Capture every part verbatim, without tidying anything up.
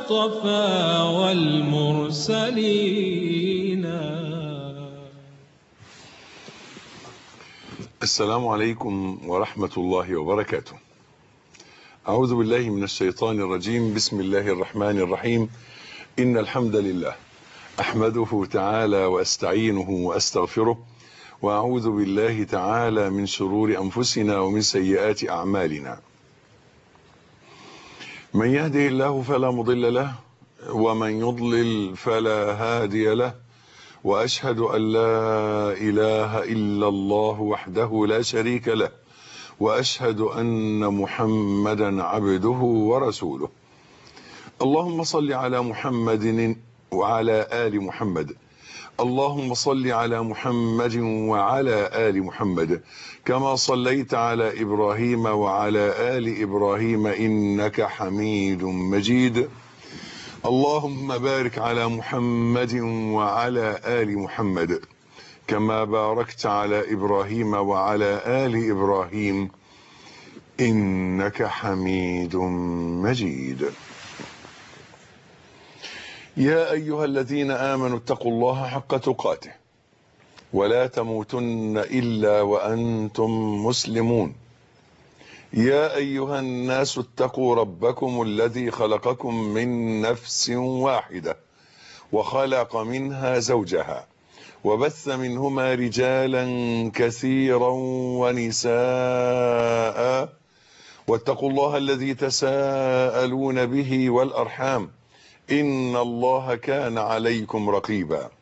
المصطفى والمرسلين. السلام عليكم ورحمة الله وبركاته. أعوذ بالله من الشيطان الرجيم. بسم الله الرحمن الرحيم. إن الحمد لله أحمده تعالى وأستعينه وأستغفره، وأعوذ بالله تعالى من شرور أنفسنا ومن سيئات أعمالنا. من يهده الله فلا مضل له، ومن يضلل فلا هادي له، وأشهد أن لا إله إلا الله وحده لا شريك له، وأشهد أن محمدا عبده ورسوله. اللهم صل على محمد وعلى آل محمد. اللهم صل على محمد وعلى آل محمد كما صليت على إبراهيم وعلى آل إبراهيم إنك حميد مجيد. اللهم بارك على محمد وعلى آل محمد كما باركت على إبراهيم وعلى آل إبراهيم إنك حميد مجيد. يا أيها الذين آمنوا اتقوا الله حق تقاته ولا تموتن إلا وأنتم مسلمون. يا أيها الناس اتقوا ربكم الذي خلقكم من نفس واحدة وخلق منها زوجها وبث منهما رجالا كثيرا ونساء، واتقوا الله الذي تساءلون به والأرحام إن الله كان عليكم رقيبا.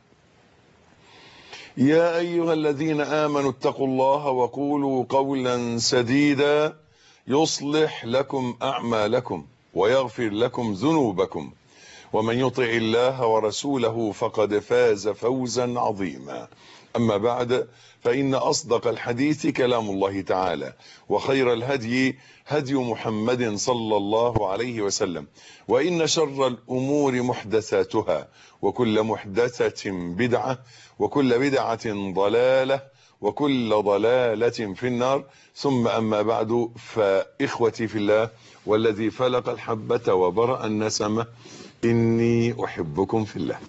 يا أيها الذين آمنوا اتقوا الله وقولوا قولا سديدا يصلح لكم أعمالكم ويغفر لكم ذنوبكم، ومن يطع الله ورسوله فقد فاز فوزا عظيما. أما بعد، فإن أصدق الحديث كلام الله تعالى، وخير الهدي هدي محمد صلى الله عليه وسلم، وإن شر الأمور محدثاتها، وكل محدثة بدعة، وكل بدعة ضلالة، وكل ضلالة في النار. ثم أما بعد، فإخوتي في الله والذي فلق الحبة وبرأ النسمة، إني أحبكم في الله،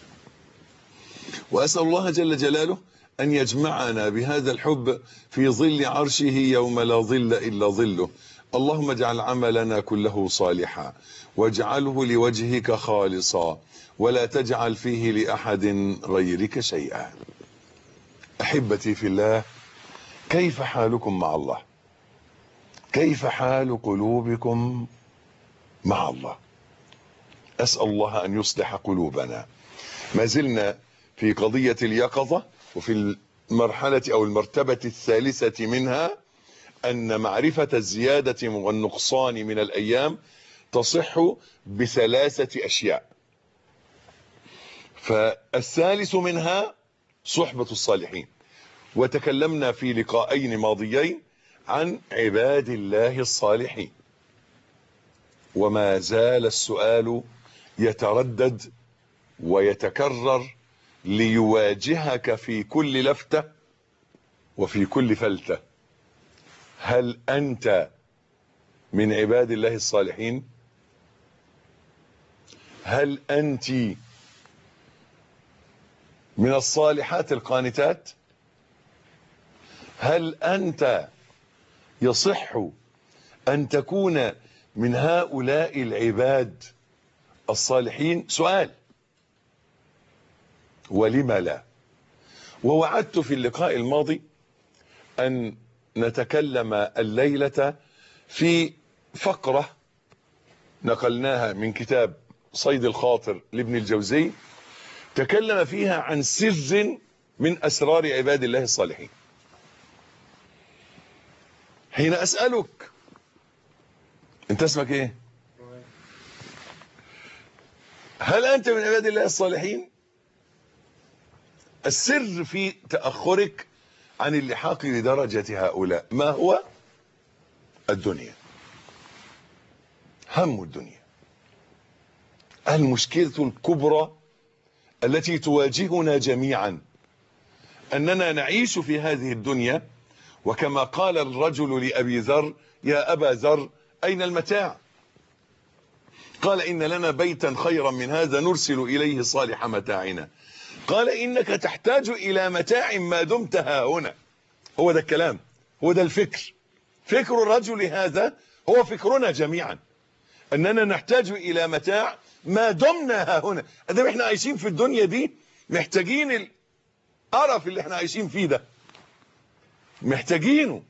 وأسأل الله جل جلاله أن يجمعنا بهذا الحب في ظل عرشه يوم لا ظل إلا ظله. اللهم اجعل عملنا كله صالحا، واجعله لوجهك خالصا، ولا تجعل فيه لأحد غيرك شيئا. أحبتي في الله، كيف حالكم مع الله؟ كيف حال قلوبكم مع الله؟ أسأل الله أن يصلح قلوبنا. ما زلنا في قضية اليقظة، وفي المرحلة أو المرتبة الثالثة منها أن معرفة الزيادة والنقصان من الأيام تصح بثلاثة أشياء. فالثالث منها صحبة الصالحين، وتكلمنا في لقاءين ماضيين عن عباد الله الصالحين، وما زال السؤال يتردد ويتكرر ليواجهك في كل لفتة وفي كل فلتة: هل أنت من عباد الله الصالحين؟ هل أنت من الصالحات القانتات؟ هل أنت يصح أن تكون من هؤلاء العباد الصالحين؟ سؤال، ولم لا؟ ووعدت في اللقاء الماضي أن نتكلم الليلة في فقرة نقلناها من كتاب صيد الخاطر لابن الجوزي، تكلم فيها عن سر من أسرار عباد الله الصالحين. حين أسألك أنت اسمك إيه؟ هل أنت من عباد الله الصالحين؟ السر في تأخرك عن اللحاق لدرجة هؤلاء ما هو؟ الدنيا، هم الدنيا، المشكلة الكبرى التي تواجهنا جميعا، أننا نعيش في هذه الدنيا، وكما قال الرجل لأبي ذر: يا أبا ذر أين المتاع؟ قال إن لنا بيتا خيرا من هذا نرسل إليه صالح متاعنا. قال إنك تحتاج إلى متاع ما دمت ها هنا. هو ده الكلام، هو ده الفكر. فكر الرجل هذا هو فكرنا جميعا، أننا نحتاج إلى متاع ما دمنا ها هنا. أدام إحنا عايشين في الدنيا دي محتاجين القرف اللي إحنا عايشين فيه ده، محتاجينه،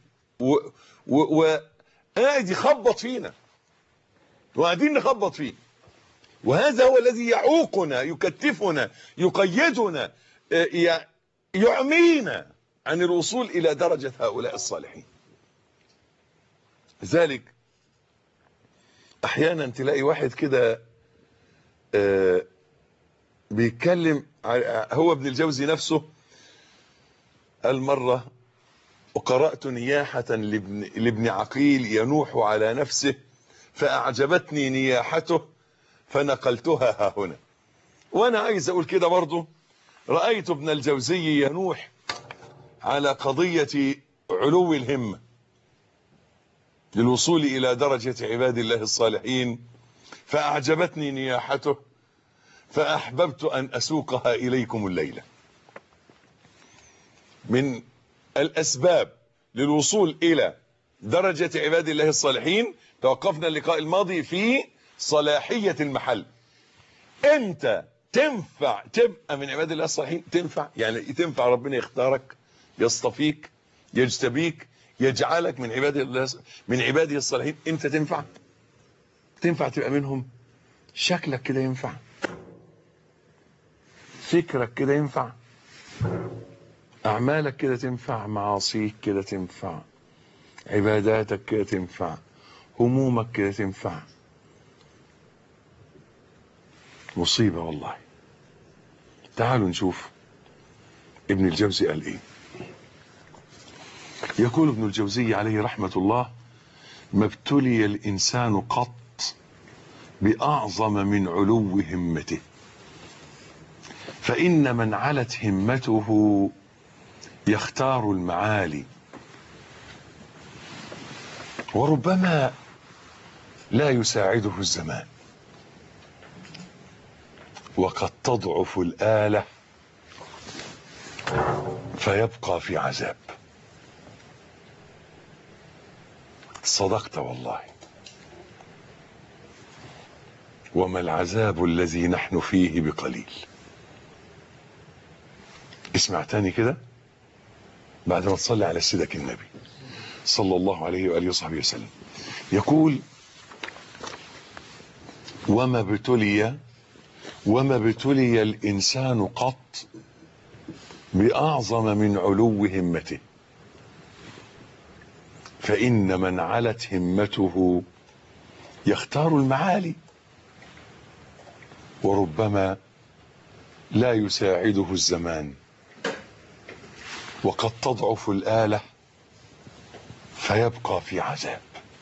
وقاعد يخبط فينا وقاعدين نخبط فيه. وهذا هو الذي يعوقنا، يكتفنا، يقيدنا، يعمينا عن الوصول إلى درجة هؤلاء الصالحين. لذلك أحيانا تلاقي واحد كده بيتكلم، هو ابن الجوزي نفسه قال مرة: وقرأت نياحة لابن, لابن عقيل ينوح على نفسه فأعجبتني نياحته فنقلتها ها هنا. وأنا عايز أقول كده برضو، رأيت ابن الجوزي ينوح على قضية علو الهمة للوصول إلى درجة عباد الله الصالحين، فأعجبتني نياحته فأحببت أن أسوقها إليكم الليلة. من الأسباب للوصول إلى درجة عباد الله الصالحين، توقفنا اللقاء الماضي في صلاحية المحل. أنت تنفع تبقى من عباد الله الصالحين، تنفع يعني تنفع ربنا يختارك، يصطفيك، يجتبيك، يجعلك من عباد الله من عباده الصالحين. أنت تنفع تنفع تبقى منهم. شكلك كده ينفع، فكرك كده ينفع، أعمالك كده تنفع، معاصيك كده تنفع، عباداتك كده تنفع، همومك كده تنفع. مصيبة والله. تعالوا نشوف ابن الجوزي قال ايه. يقول ابن الجوزي عليه رحمة الله: ما ابتلي الإنسان قط بأعظم من علو همته، فإن من علت همته يختار المعالي، وربما لا يساعده الزمان، وقد تضعف الآلة فيبقى في عذاب. صدقت والله. وما العذاب الذي نحن فيه بقليل. اسمع تاني كده بعد ما تصلي على سيدك النبي صلى الله عليه وآله وصحبه وسلم. يقول: وما ابتلي وما ابتلي الإنسان قط بأعظم من علو همته، فإن من علت همته يختار المعالي، وربما لا يساعده الزمان، وقد تضعف الآلة فيبقى في عذاب.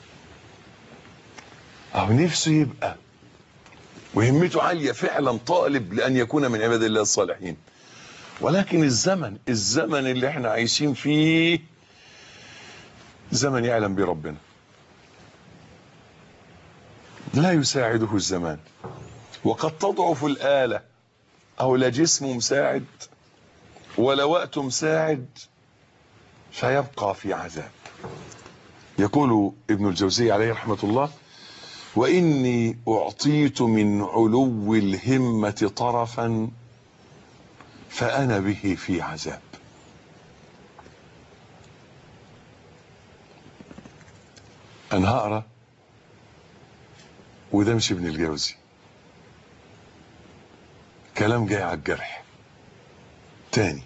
أو نفسه يبقى وهمته عالية فعلا، طالب لأن يكون من عباد الله الصالحين، ولكن الزمن الزمن اللي احنا عايشين فيه زمن يعلم بربنا، لا يساعده الزمان، وقد تضعف الآلة. أو لا جسم مساعد ولا وقت مساعد، فيبقى في عذاب. يقول ابن الجوزي عليه رحمة الله: وإني أعطيت من علو الهمة طرفا فأنا به في عذاب. أنا هقرأ وده مش ابن الجوزي، كلام جاي على الجرح تاني.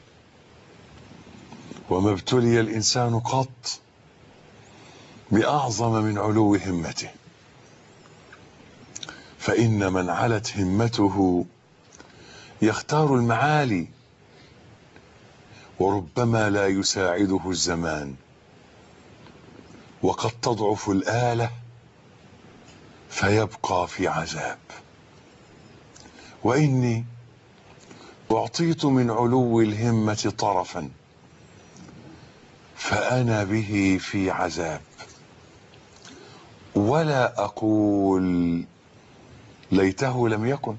وما ابتلي الإنسان قط بأعظم من علو همته، فإن من علت همته يختار المعالي، وربما لا يساعده الزمان، وقد تضعف الآلة فيبقى في عذاب. وإني أعطيت من علو الهمة طرفا فأنا به في عذاب، ولا أقول ليته لم يكن.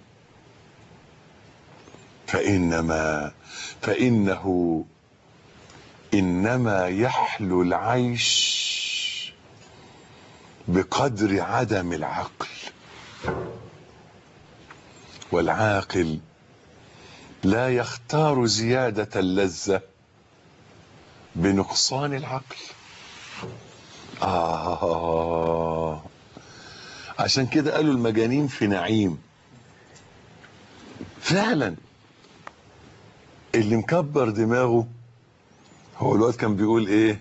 فإنما فإنه إنما يحلو العيش بقدر عدم العقل، والعاقل لا يختار زيادة اللذة بنقصان العقل. آه عشان كده قالوا المجانين في نعيم. فعلا اللي مكبر دماغه، هو الوقت كان بيقول ايه؟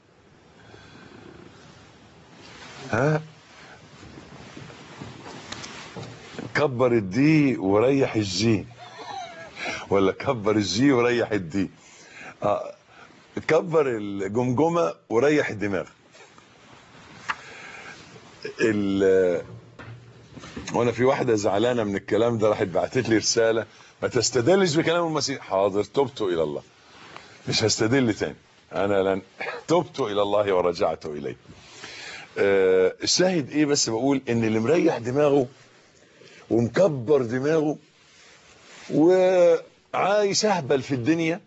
ها، كبر الدي وريح الجي، ولا كبر الجي وريح الدي؟ آه كبر الجمجمة وريح الدماغ. ال وانا في واحده زعلانه من الكلام ده، راحت بعتت لي رساله: ما تستدلش بكلام المسيح. حاضر، تبت الى الله، مش هستدل تاني، انا لن تبت الى الله ورجعت اليه. أه الشاهد ايه؟ بس بقول ان اللي مريح دماغه ومكبر دماغه وعايش اهبل في الدنيا،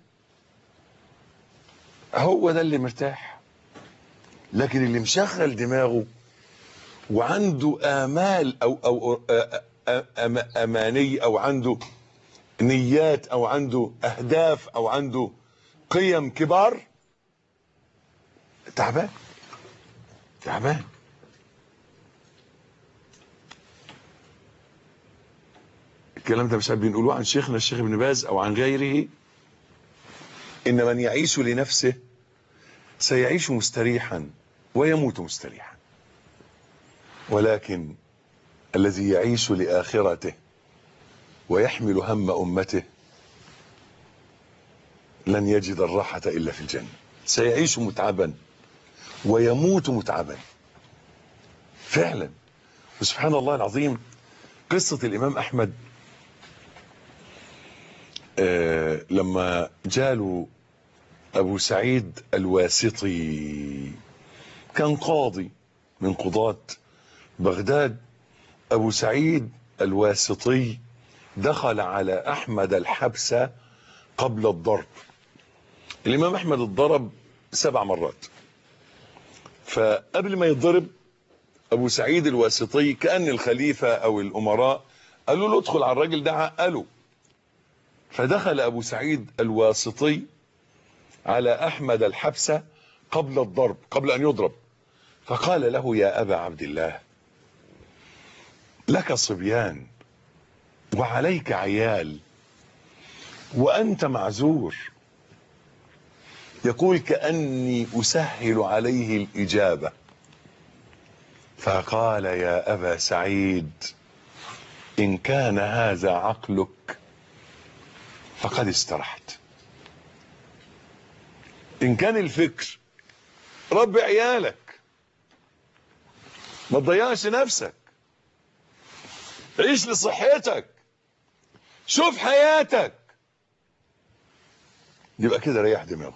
هو ده اللي مرتاح. لكن اللي مشغل دماغه وعنده آمال أو أو أماني، أو عنده نيات، أو عنده أهداف، أو عنده قيم كبار، تعبان تعبان. الكلام ده مش بنقولوه عن شيخنا الشيخ ابن باز أو عن غيره: إن من يعيش لنفسه سيعيش مستريحا ويموت مستريحا، ولكن الذي يعيش لآخرته ويحمل هم أمته لن يجد الراحة إلا في الجنة. سيعيش متعبا ويموت متعبا فعلا. وسبحان الله العظيم، قصة الإمام أحمد آه لما جاله أبو سعيد الواسطي، كان قاضي من قضاة بغداد. أبو سعيد الواسطي دخل على أحمد الحبس قبل الضرب. الإمام أحمد اتضرب سبع مرات، فقبل ما يتضرب أبو سعيد الواسطي كأن الخليفة أو الأمراء قالوا له: ادخل على الراجل ده عقله. فدخل أبو سعيد الواسطي على أحمد الحبس قبل الضرب، قبل أن يضرب، فقال له: يا أبا عبد الله، لك صبيان وعليك عيال وأنت معذور. يقول: كأني أسهل عليه الإجابة. فقال: يا أبا سعيد، إن كان هذا عقلك فقد استرحت. إن كان الفكر ربي عيالك، ما تضيعش نفسك، عيش لصحتك، شوف حياتك، يبقى كده ريح دماغه.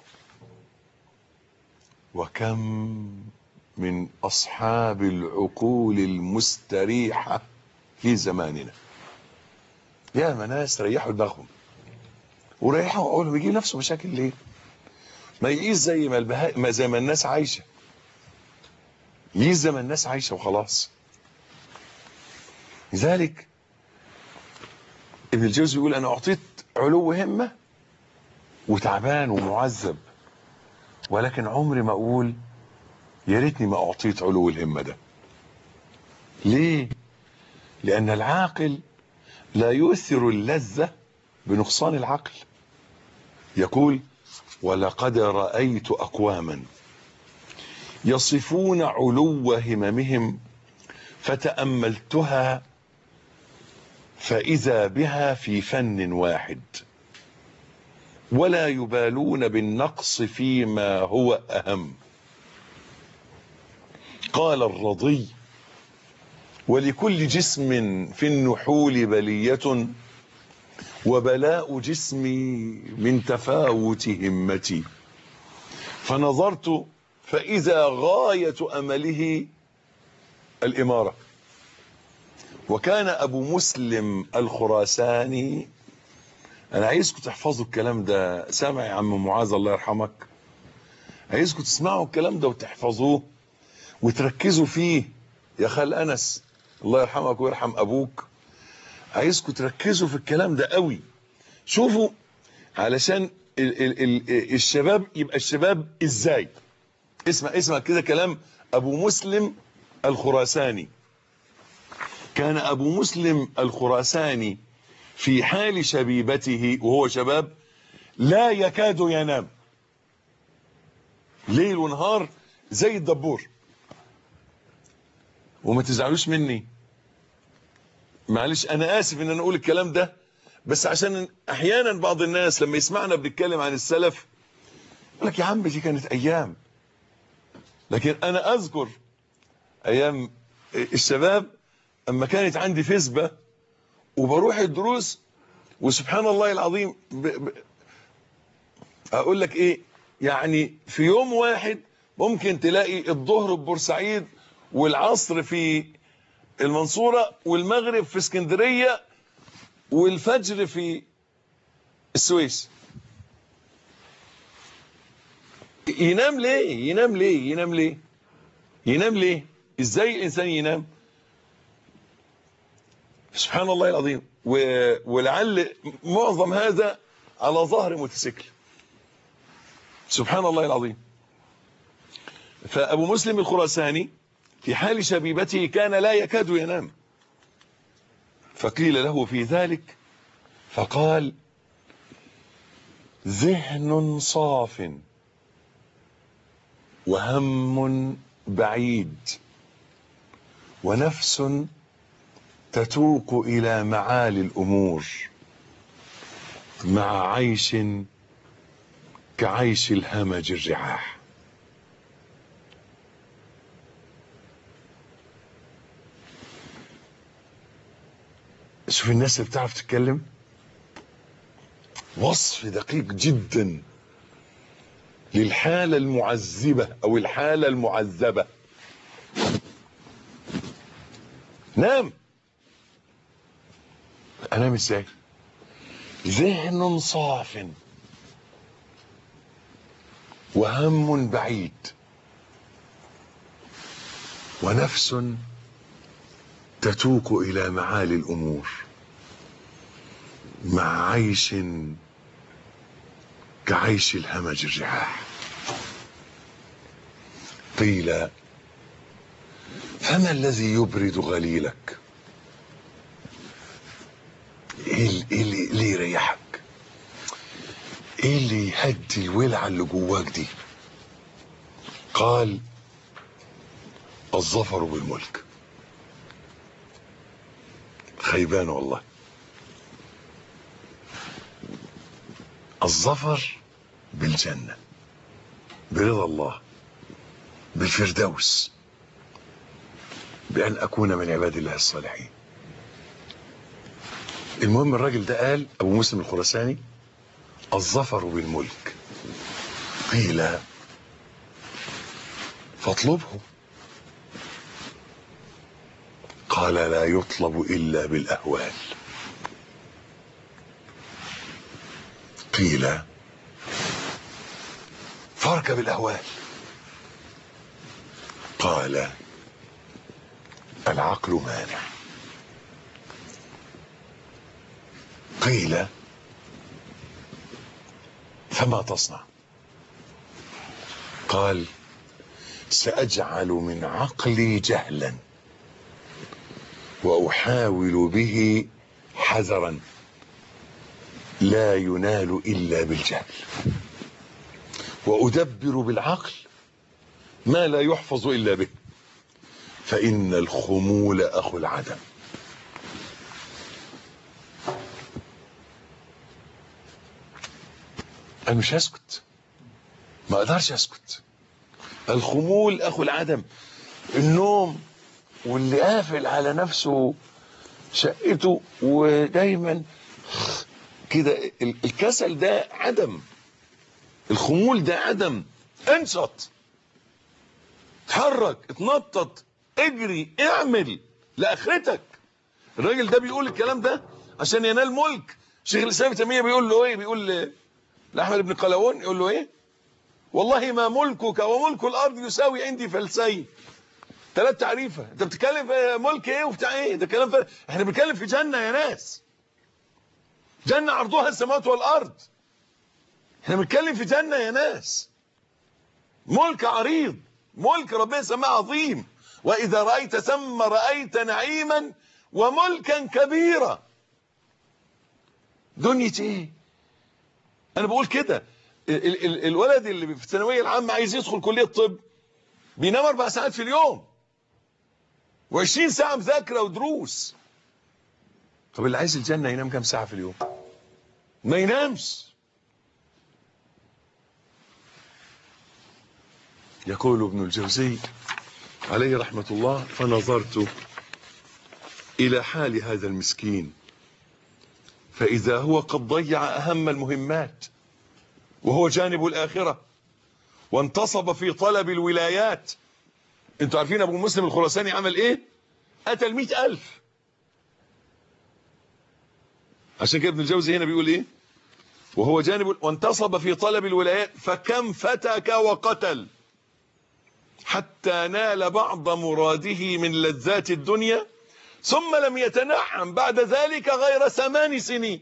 وكم من أصحاب العقول المستريحة في زماننا، يا ناس ريحوا دماغهم وريحوا عقولهم. يجيب نفسه مشاكل ليه؟ ما يقيس زي ما البهاء، ما زي ما الناس عايشة، يقيس زي ما الناس عايشة وخلاص. لذلك ابن الجوزي يقول: أنا أعطيت علو همة وتعبان ومعذب، ولكن عمري ما أقول يا ريتني ما أعطيت علو الهمة ده. ليه؟ لأن العاقل لا يؤثر اللذة بنقصان العقل. يقول: ولقد رأيت أقواما يصفون علو هممهم فتأملتها فإذا بها في فن واحد، ولا يبالون بالنقص فيما هو أهم. قال الرضي: ولكل جسم في النحول بلية، وبلاء جسمي من تفاوت همتي. فنظرت فإذا غاية أمله الإمارة، وكان ابو مسلم الخراساني. انا عايزكم تحفظوا الكلام ده. سامع يا عم معاذ الله يرحمك؟ عايزكم تسمعوا الكلام ده وتحفظوه وتركزوا فيه يا خال انس الله يرحمك ويرحم ابوك. عايزكم تركزوا في الكلام ده قوي. شوفوا علشان ال ال ال الشباب يبقى الشباب ازاي. اسمع اسمع كده كلام ابو مسلم الخراساني. كان ابو مسلم الخراساني في حال شبيبته وهو شباب لا يكاد ينام ليل ونهار زي الدبور. وما تزعلوش مني معلش انا اسف ان انا اقول الكلام ده، بس عشان احيانا بعض الناس لما يسمعنا بنتكلم عن السلف يقول لك يا عم دي كانت ايام. لكن انا اذكر ايام الشباب اما كانت عندي فسبة وبروح الدروس وسبحان الله العظيم ب... ب... اقول لك ايه يعني في يوم واحد ممكن تلاقي الظهر في بورسعيد والعصر في المنصورة والمغرب في اسكندرية والفجر في السويس. ينام ليه ينام ليه ينام ليه ينام ليه ازاي الانسان ينام؟ سبحان الله العظيم. ولعل معظم هذا على ظهر موتوسيكل. سبحان الله العظيم. فابو مسلم الخراساني في حال شبيبته كان لا يكاد ينام. فقيل له في ذلك فقال ذهن صاف وهم بعيد ونفس تتوق إلى معالي الأمور مع عيش كعيش الهمج الرعاح. شوف الناس اللي بتعرف تتكلم وصف دقيق جدا للحالة المعذبة او الحالة المعذبة. نام. انام ازاي؟ ذهن صاف وهم بعيد ونفس تتوق الى معالي الامور مع عيش كعيش الهمج الرعاح. قيل فما الذي يبرد غليلك؟ ايه اللي يريحك؟ ايه اللي يهدي الولعه اللي جواك دي؟ قال الظفر بالملك. خيبان والله. الظفر بالجنة برضا الله بالفردوس بأن أكون من عباد الله الصالحين. المهم الراجل ده قال أبو مسلم الخراساني الظفر بالملك. قيل فاطلبه. قال لا يطلب إلا بالأهوال. قيل فاركب الأهوال. قال العقل مانع. قيل فما تصنع؟ قال سأجعل من عقلي جهلا وأحاول به حذرا لا ينال إلا بالجهل وأدبر بالعقل ما لا يحفظ إلا به فإن الخمول أخو العدم. أنا مش هسكت، ما أقدرش أسكت. الخمول أخو العدم. النوم واللي قافل على نفسه شقته ودايما كده، الكسل ده عدم، الخمول ده عدم. انشط، اتحرك، اتنطط، اجري، اعمل لاخرتك. الراجل ده بيقول الكلام ده عشان ينال ملك. شيخ الاسلام ابن تيميه بيقول له ايه؟ بيقول لاحمد بن قلاوون، يقول له ايه؟ والله ما ملكك وملك الارض يساوي عندي فلسين. ثلاث تعريفه. انت بتتكلم في ملك ايه وبتاع ايه؟ ده كلام ف... احنا بنتكلم في جنه يا ناس، جنه عرضها السماوات والارض. احنا بنتكلم في جنه يا ناس، ملك عريض، ملك ربنا سماه عظيم. واذا رايت ثم رايت نعيما وملكا كبيرا. دنيا ايه؟ انا بقول كده، ال ال الولد اللي في الثانويه العامه عايز يدخل كليه الطب بينام اربع ساعات في اليوم وعشرين ساعه مذاكره ودروس. طب اللي عايز الجنه ينام كام ساعه في اليوم؟ ما ينامش. يقول ابن الجوزي عليه رحمه الله: فنظرت الى حال هذا المسكين فاذا هو قد ضيع اهم المهمات وهو جانب الاخره، وانتصب في طلب الولايات. انتوا عارفين ابو مسلم الخراساني عمل ايه؟ قتل مئة الف. عشان كده ابن الجوزي هنا بيقول ايه؟ وهو جانب وانتصب في طلب الولايات فكم فتك وقتل حتى نال بعض مراده من لذات الدنيا ثم لم يتنعم بعد ذلك غير ثمان سنين.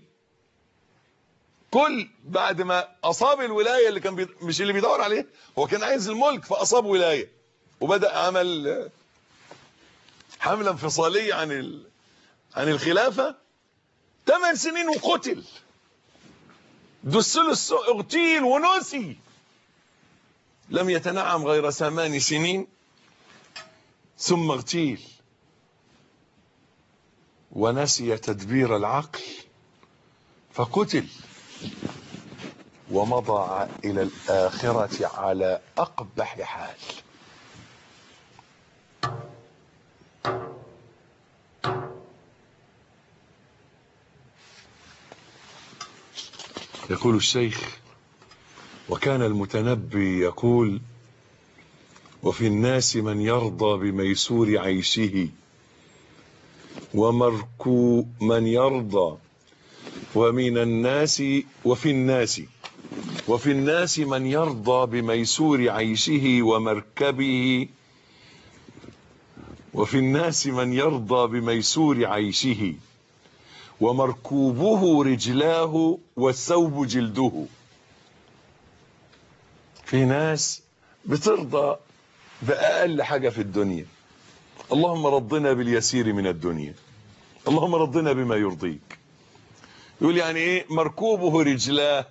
كل بعد ما اصاب الولايه اللي كان بي... مش اللي بيدور عليه، هو كان عايز الملك فاصاب ولايه وبدا عمل حمله انفصاليه عن ال... عن الخلافه. ثمان سنين وقتل، دسله السوء، اغتيل ونسي. لم يتنعم غير ثمان سنين ثم اغتيل ونسي تدبير العقل فقتل ومضى الى الاخره على اقبح حال. يقول الشيخ: وكان المتنبي يقول: وفي الناس من يرضى بميسور عيشه ومركو من يرضى ومن الناس وفي الناس وفي الناس من يرضى بميسور عيشه ومركبه وفي الناس من يرضى بميسور عيشه ومركوبه رجلاه والثوب جلده. في ناس بترضى بأقل حاجة في الدنيا. اللهم رضنا باليسير من الدنيا، اللهم رضنا بما يرضيك. يقول يعني ايه مركوبه رجلاه؟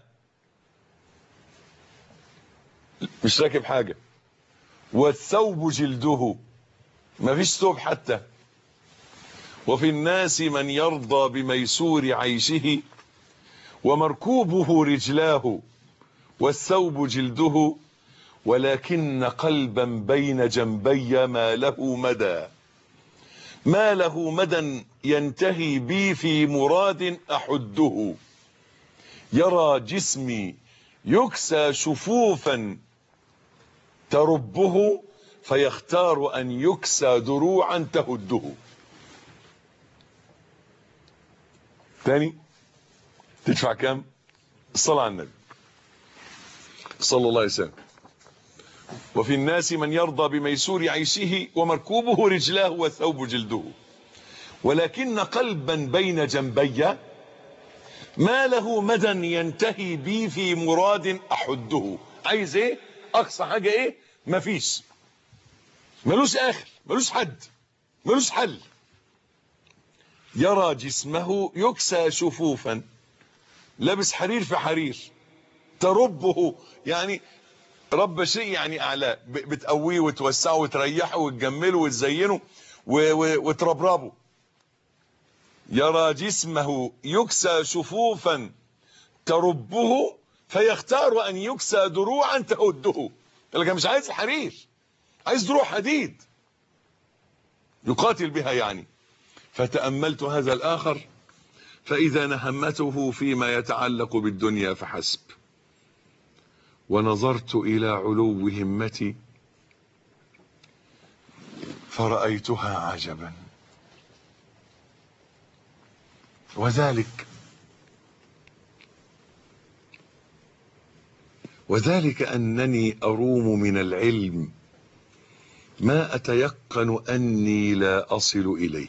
مش راكب حاجة. والثوب جلده، ما فيش ثوب حتى. وفي الناس من يرضى بميسور عيشه ومركوبه رجلاه والثوب جلده ولكن قلبا بين جنبي ما له مدى ما له مدى ينتهي بي في مراد أحده. يرى جسمي يكسى شفوفا تربه فيختار أن يكسى دروعا تهده. تاني تدفع كام؟ الصلاة على النبي صلى الله عليه وسلم. وفي الناس من يرضى بميسور عيشه ومركوبه رجلاه والثوب جلده ولكن قلبا بين جنبي ما له مدى ينتهي بي في مراد أحده. عايز ايه؟ اقصى حاجة ايه؟ مفيش، ملوش اخر، ملوش حد، ملوش حل. يرى جسمه يكسى شفوفا، لابس حرير في حرير، تربه يعني رب شيء يعني اعلاه، بتقويه وتوسعه وتريحه وتجمله وتزينه وتربربه. يرى جسمه يكسى شفوفا تربه فيختار ان يكسى دروعا تهده. لكن مش عايز الحرير، عايز دروع حديد يقاتل بها يعني. فتأملت هذا الآخر فإذا نهمته فيما يتعلق بالدنيا فحسب، ونظرت إلى علو همتي فرأيتها عجبا. وذلك وذلك أنني أروم من العلم ما أتيقن أني لا أصل إليه،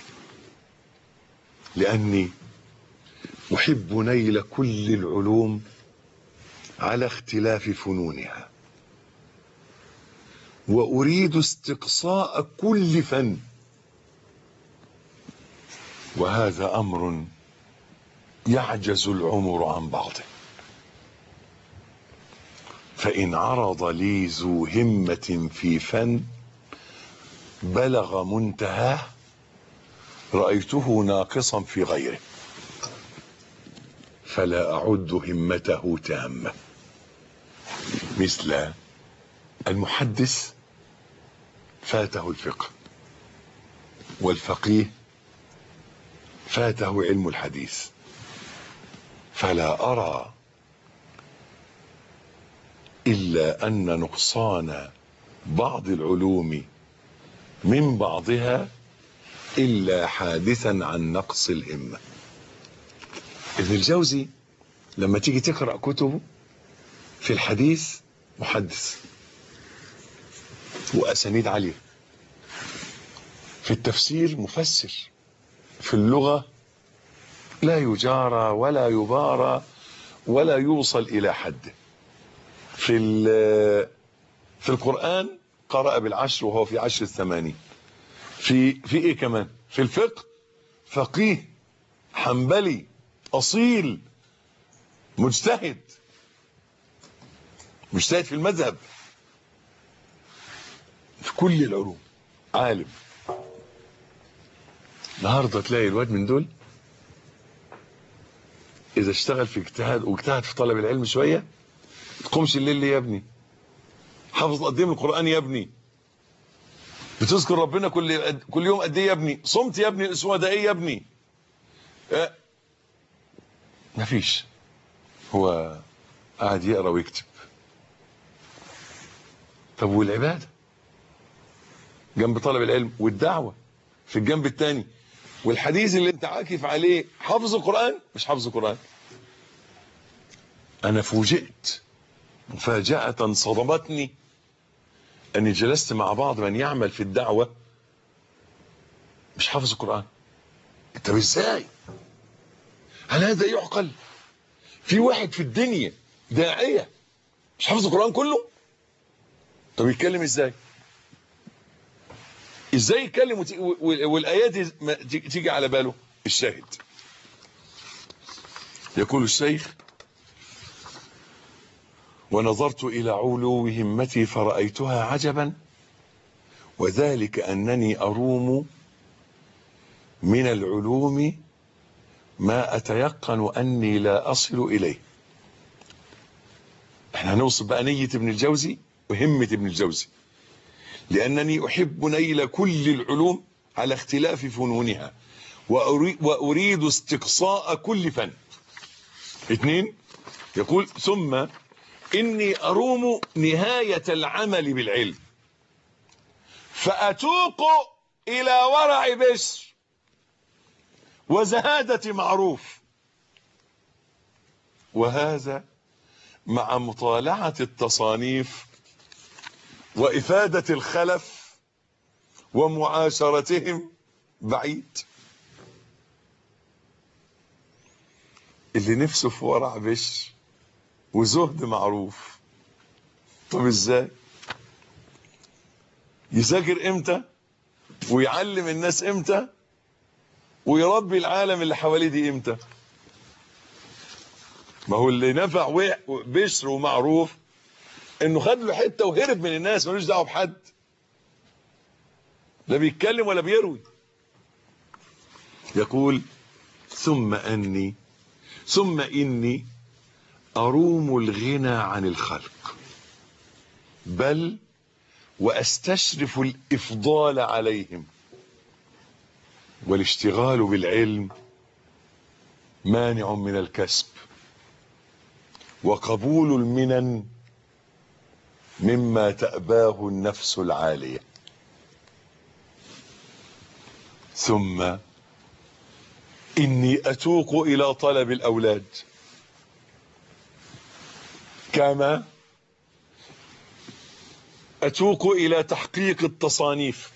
لأني أحب نيل كل العلوم على اختلاف فنونها، وأريد استقصاء كل فن، وهذا أمر يعجز العمر عن بعضه. فإن عرض لي ذو همة في فن بلغ منتهاه رأيته ناقصا في غيره، فلا أعد همته تامة. مثل المحدث فاته الفقه، والفقيه فاته علم الحديث، فلا أرى إلا أن نقصان بعض العلوم من بعضها إلا حادثا عن نقص الهمة. ابن الجوزي لما تيجي تقرأ كتبه في الحديث محدث وأسانيد عالية، في التفسير مفسر، في اللغة لا يجارى ولا يبارى ولا يوصل إلى حد، في في القرآن قرأ بالعشر وهو في عشر الثمانين، في في ايه كمان، في الفقه فقيه حنبلي أصيل مجتهد مجتهد في المذهب، في كل العلوم عالم. النهارده تلاقي الواد من دول إذا اشتغل في اجتهاد واجتهد في طلب العلم شوية، تقومش الليل ليه يا ابني؟ حافظ قد ايه من القرآن يا ابني؟ بتذكر ربنا كل كل يوم قد ايه يا ابني؟ صمت يا ابني الاسبوع ده ايه يا ابني؟ اه مفيش، هو قاعد يقرا ويكتب. طب والعباده جنب طلب العلم والدعوه في الجنب الثاني، والحديث اللي انت عاكف عليه حافظ القرآن مش حافظ القرآن. انا فوجئت مفاجأة صدمتني اني جلست مع بعض من يعمل في الدعوة مش حافظ القرآن. طب ازاي؟ هل هذا يعقل؟ في واحد في الدنيا داعية مش حافظ القرآن كله؟ طب يتكلم ازاي؟ ازاي يتكلم والايات تيجي على باله؟ الشاهد يقول الشيخ: ونظرت إلى علو همتي فرأيتها عجبا، وذلك أنني أروم من العلوم ما أتيقن أني لا أصل إليه. احنا هنوصل بقى نية ابن الجوزي وهمة ابن الجوزي. لأنني أحب نيل كل العلوم على اختلاف فنونها، وأريد استقصاء كل فن. اثنين، يقول: ثم إني أروم نهاية العمل بالعلم، فأتوق إلى ورع بشر وزهادة معروف، وهذا مع مطالعة التصانيف وإفادة الخلف ومعاشرتهم بعيد. اللي نفسه في ورع بشر وزهد معروف، طب ازاي يذاكر امتى ويعلم الناس امتى ويربي العالم اللي حواليه دي امتى؟ ما هو اللي نفع بشر ومعروف انه خد له حته وهرب من الناس، ملوش دعوه بحد، لا بيتكلم ولا بيروي. يقول: ثم اني ثم اني اروم الغنى عن الخلق، بل واستشرف الافضال عليهم، والاشتغال بالعلم مانع من الكسب، وقبول المنن مما تأباه النفس العالية. ثم إني أتوق إلى طلب الأولاد، كما أتوق إلى تحقيق التصانيف.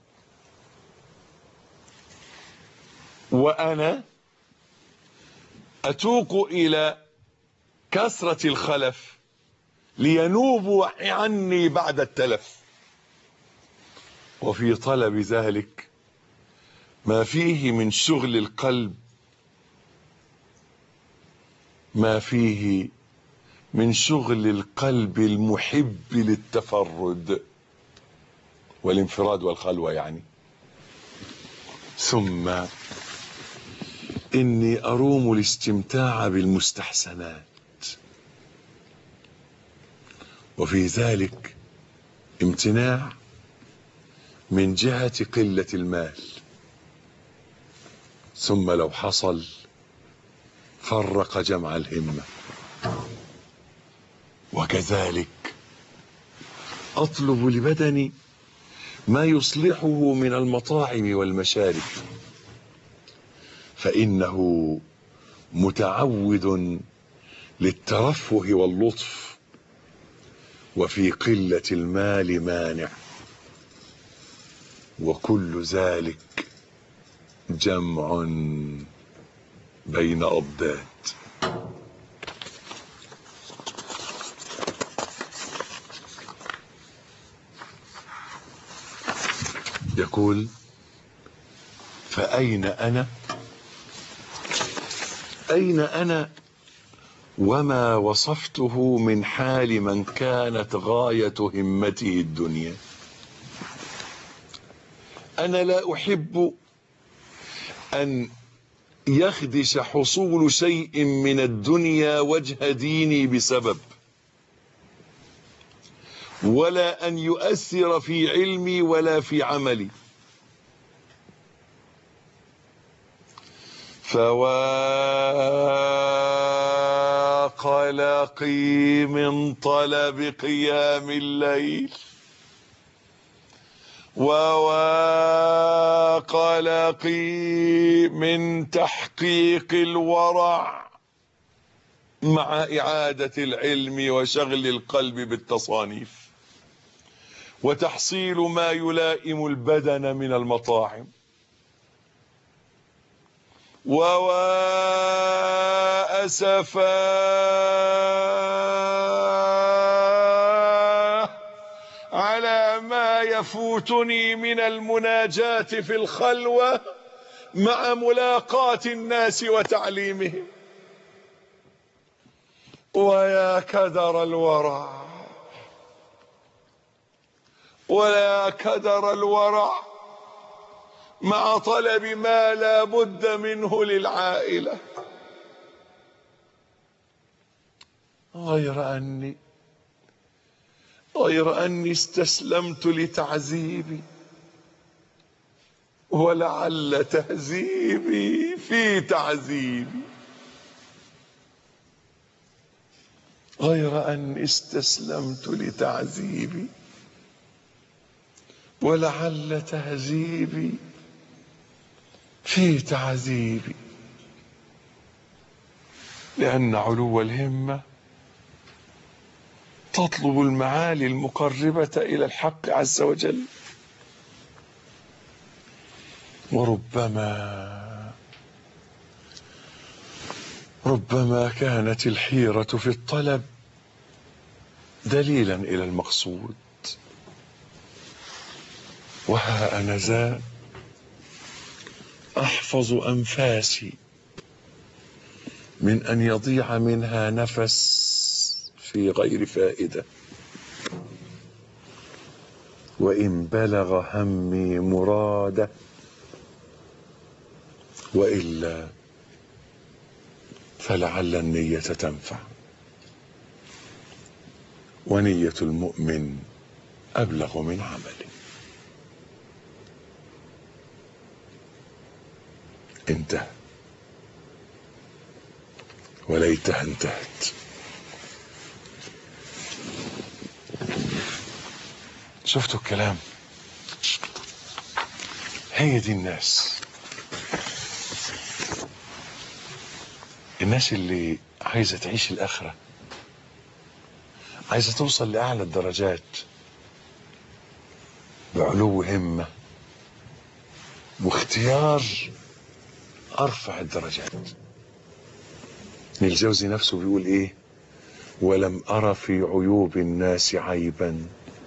وأنا أتوق إلى كثرة الخلف لينوبوا عني بعد التلف. وفي طلب ذلك ما فيه من شغل القلب، ما فيه من شغل القلب المحب للتفرد والانفراد والخلوة يعني. ثم إني أروم الاستمتاع بالمستحسنات، وفي ذلك امتناع من جهة قلة المال. ثم لو حصل فرق جمع الهمة. وكذلك أطلب لبدني ما يصلحه من المطاعم والمشارب، فإنه متعود للترفه واللطف، وفي قلة المال مانع. وكل ذلك جمع بين أضداد. يقول: فأين أنا؟ أين أنا وما وصفته من حال من كانت غاية همته الدنيا؟ أنا لا أحب أن يخدش حصول شيء من الدنيا وجه ديني بسبب، ولا أن يؤثر في علمي ولا في عملي. فوا قلقي من طلب قيام الليل، ووا قلقي من تحقيق الورع مع إعادة العلم وشغل القلب بالتصانيف، وتحصيل ما يلائم البدن من المطاعم. ووا أسفا على ما يفوتني من المناجاة في الخلوة مع ملاقاة الناس وتعليمهم. ويا كدر الورع، ويا كدر الورع مع طلب ما لا بد منه للعائلة، غير أني غير أني استسلمت لتعذيبي، ولعل تهذيبي في تعذيبي. غير أني استسلمت لتعذيبي، ولعل تهذيبي في تعذيبي. لأن علو الهمة تطلب المعالي المقربة إلى الحق عز وجل. وربما ربما كانت الحيرة في الطلب دليلا إلى المقصود. وها أنا ذا أحفظ أنفاسي من أن يضيع منها نفس في غير فائدة. وإن بلغ همي مراده، وإلا فلعل النية تنفع، ونية المؤمن أبلغ من عمله. انتهى، وليتها انتهت. شفتوا الكلام؟ هي دي الناس. الناس اللي عايزة تعيش الآخرة، عايزة توصل لأعلى الدرجات بعلو همة واختيار أرفع الدرجات. ابن الجوزي نفسه بيقول إيه؟ ولم أرى في عيوب الناس عيبا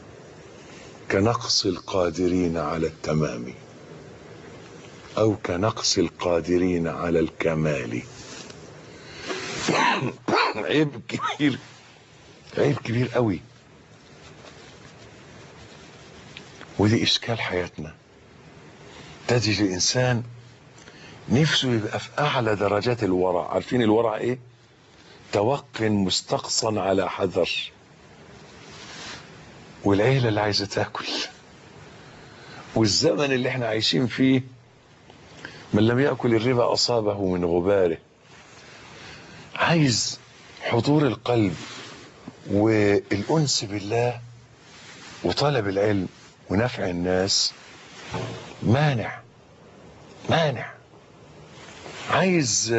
كنقص القادرين على التمام أو كنقص القادرين على الكمال. عيب كبير، عيب كبير قوي، ودي إشكال حياتنا. تجد الإنسان نفسه يبقى في أعلى درجات الورع. عارفين الورع إيه؟ توق مستقصا على حذر. والعيلة اللي عايزة تاكل، والزمن اللي احنا عايشين فيه من لم يأكل الربا أصابه من غباره. عايز حضور القلب والأنس بالله وطلب العلم ونفع الناس. مانع مانع. عايز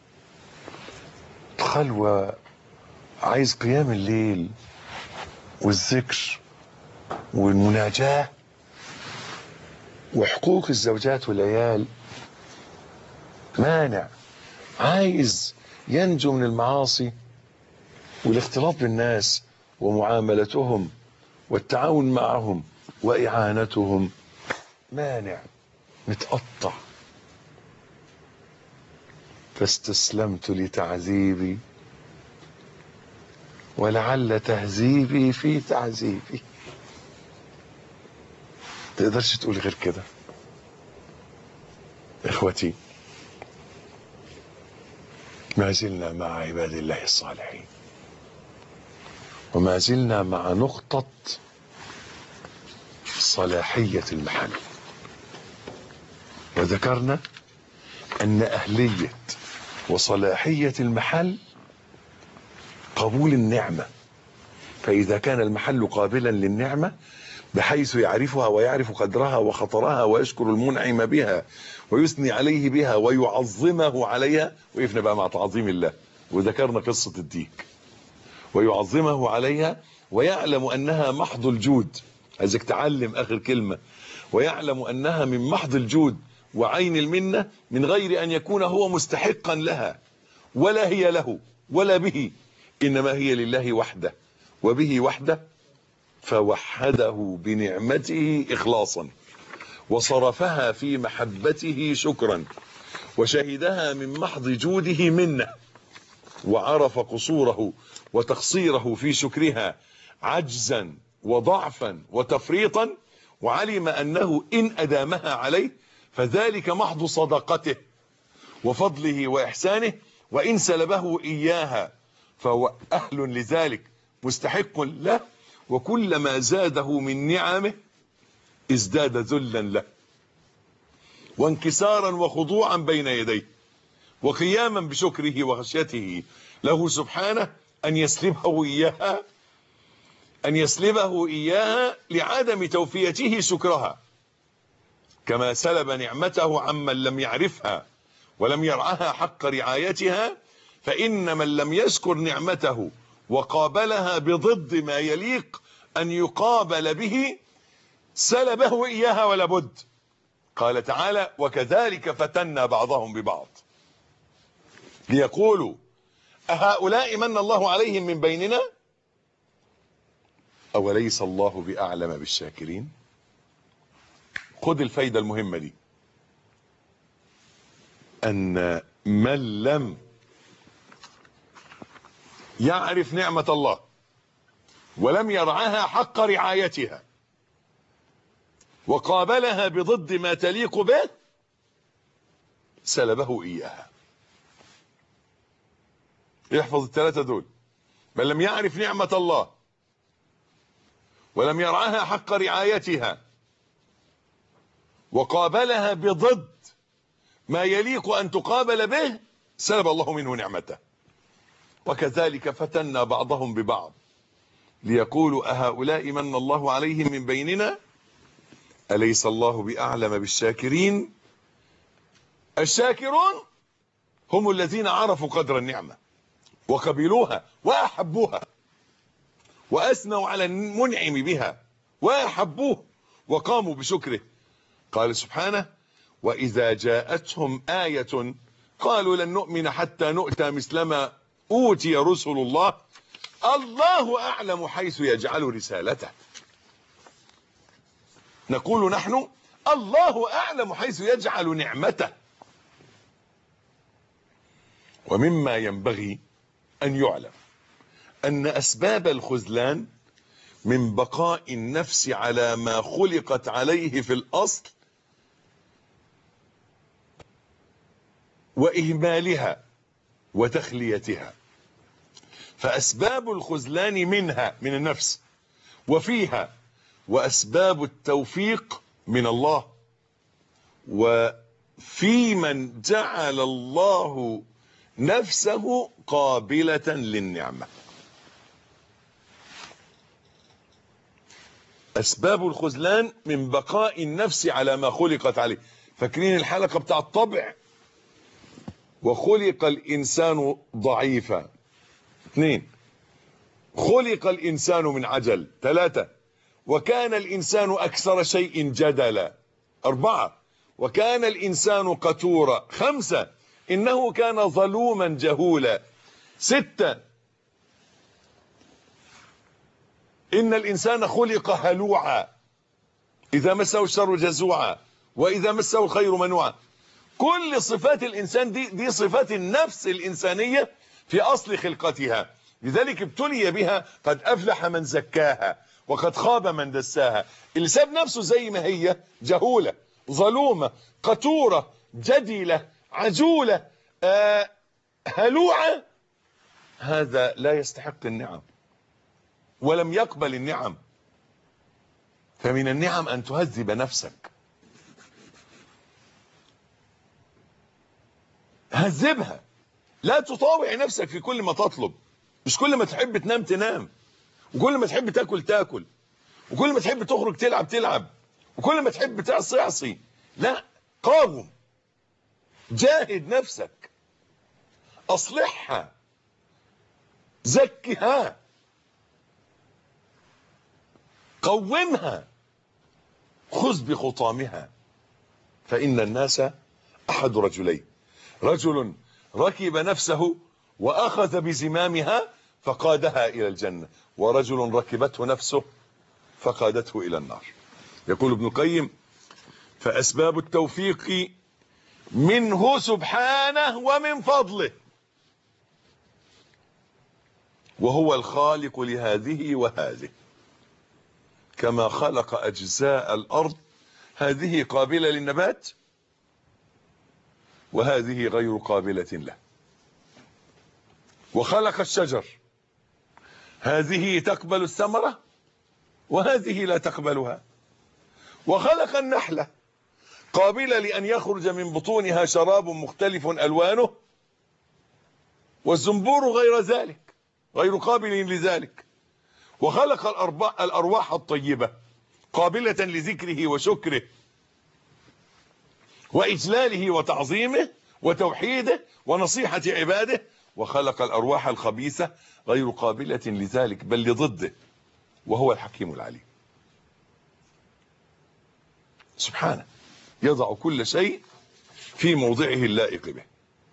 خلوة، عايز قيام الليل والذكر والمناجاة وحقوق الزوجات والعيال. مانع. عايز ينجو من المعاصي والاختلاط بالناس ومعاملتهم والتعاون معهم وإعانتهم. مانع. متقطع. فاستسلمت لتعذيبي ولعل تهذيبي في تعذيبي. تقدرش تقول غير كده. اخوتي، ما زلنا مع عباد الله الصالحين، وما زلنا مع نقطة صلاحية المحل. وذكرنا أن أهلية وصلاحية المحل قبول النعمة. فإذا كان المحل قابلا للنعمة بحيث يعرفها ويعرف قدرها وخطرها ويشكر المنعم بها ويثني عليه بها ويعظمه عليها، وقفنا بقى مع تعظيم الله وذكرنا قصة الديك، ويعظمه عليها ويعلم أنها محض الجود. عايزك تعلم آخر كلمة. ويعلم أنها من محض الجود وعين المنة من غير أن يكون هو مستحقا لها ولا هي له ولا به، إنما هي لله وحده وبه وحده. فوحده بنعمته إخلاصا وصرفها في محبته شكرا وشهدها من محض جوده منه، وعرف قصوره وتقصيره في شكرها عجزا وضعفا وتفريطا، وعلم أنه إن أدامها عليه فذلك محض صدقته وفضله وإحسانه، وإن سلبه إياها فهو أهل لذلك مستحق له، وكلما زاده من نعمه ازداد ذلا له وانكسارا وخضوعا بين يديه وقياما بشكره وخشيته له سبحانه أن يسلبه إياها أن يسلبه إياها لعدم توفيته شكرها، كما سلب نعمته عمن لم يعرفها ولم يرعها حق رعايتها. فإن من لم يشكر نعمته وقابلها بضد ما يليق أن يقابل به سلبه إياها ولا بد. قال تعالى: وكذلك فتنا بعضهم ببعض ليقولوا أهؤلاء من الله عليهم من بيننا أوليس الله بأعلم بالشاكرين. خذ الفايدة المهمة دي، أن من لم يعرف نعمة الله ولم يرعاها حق رعايتها وقابلها بضد ما تليق به سلبه إياها. يحفظ الثلاثة دول: من لم يعرف نعمة الله ولم يرعاها حق رعايتها وقابلها بضد ما يليق أن تقابل به سلب الله منه نعمته. وكذلك فتنا بعضهم ببعض ليقولوا أهؤلاء من الله عليهم من بيننا أليس الله بأعلم بالشاكرين. الشاكرون هم الذين عرفوا قدر النعمة وقبلوها وأحبوها وأثنوا على المنعم بها وأحبوه وقاموا بشكره. قال سبحانه: وإذا جاءتهم آية قالوا لن نؤمن حتى نؤتى مثلما أوتي رسل الله الله أعلم حيث يجعل رسالته. نقول نحن: الله أعلم حيث يجعل نعمته. ومما ينبغي أن يعلم أن أسباب الخذلان من بقاء النفس على ما خلقت عليه في الأصل وإهمالها وتخليتها. فأسباب الخذلان منها من النفس وفيها، وأسباب التوفيق من الله. وفي من جعل الله نفسه قابلة للنعمة. أسباب الخذلان من بقاء النفس على ما خلقت عليه. فاكرين الحلقة بتاع الطبع؟ وخلق الإنسان ضعيفا. اثنين، خلق الإنسان من عجل. ثلاثة، وكان الإنسان أكثر شيء جدلا. أربعة، وكان الإنسان قتورا. خمسة، إنه كان ظلوما جهولا. ستة، إن الإنسان خلق هلوعا إذا مسه الشر جزوعا وإذا مسه الخير منوعا. كل صفات الإنسان دي دي صفات النفس الإنسانية في أصل خلقتها، لذلك ابتلي بها. قد أفلح من زكاها وقد خاب من دساها. اللي ساب نفسه زي ما هي جهولة ظلومة قتورة جدلة عجولة آه هلوعة، هذا لا يستحق النعم ولم يقبل النعم. فمن النعم أن تهذب نفسك، هذبها. لا تطاوع نفسك في كل ما تطلب. مش كل ما تحب تنام تنام، وكل ما تحب تاكل تاكل، وكل ما تحب تخرج تلعب تلعب، وكل ما تحب تعصي اعصي. لا، قاوم، جاهد نفسك، اصلحها، زكها، قومها، خذ بخطامها. فإن الناس أحد رجلين: رجل ركب نفسه وأخذ بزمامها فقادها إلى الجنة، ورجل ركبته نفسه فقادته إلى النار. يقول ابن القيم: فأسباب التوفيق منه سبحانه ومن فضله، وهو الخالق لهذه وهذه، كما خلق أجزاء الأرض هذه قابلة للنبات وهذه غير قابلة له، وخلق الشجر هذه تقبل الثمرة وهذه لا تقبلها، وخلق النحلة قابلة لأن يخرج من بطونها شراب مختلف ألوانه، والزنبور غير ذلك، غير قابل لذلك، وخلق الأرواح الطيبة قابلة لذكره وشكره وإجلاله وتعظيمه وتوحيده ونصيحة عباده، وخلق الأرواح الخبيثة غير قابلة لذلك بل لضده، وهو الحكيم العليم. سبحانه يضع كل شيء في موضعه اللائق به.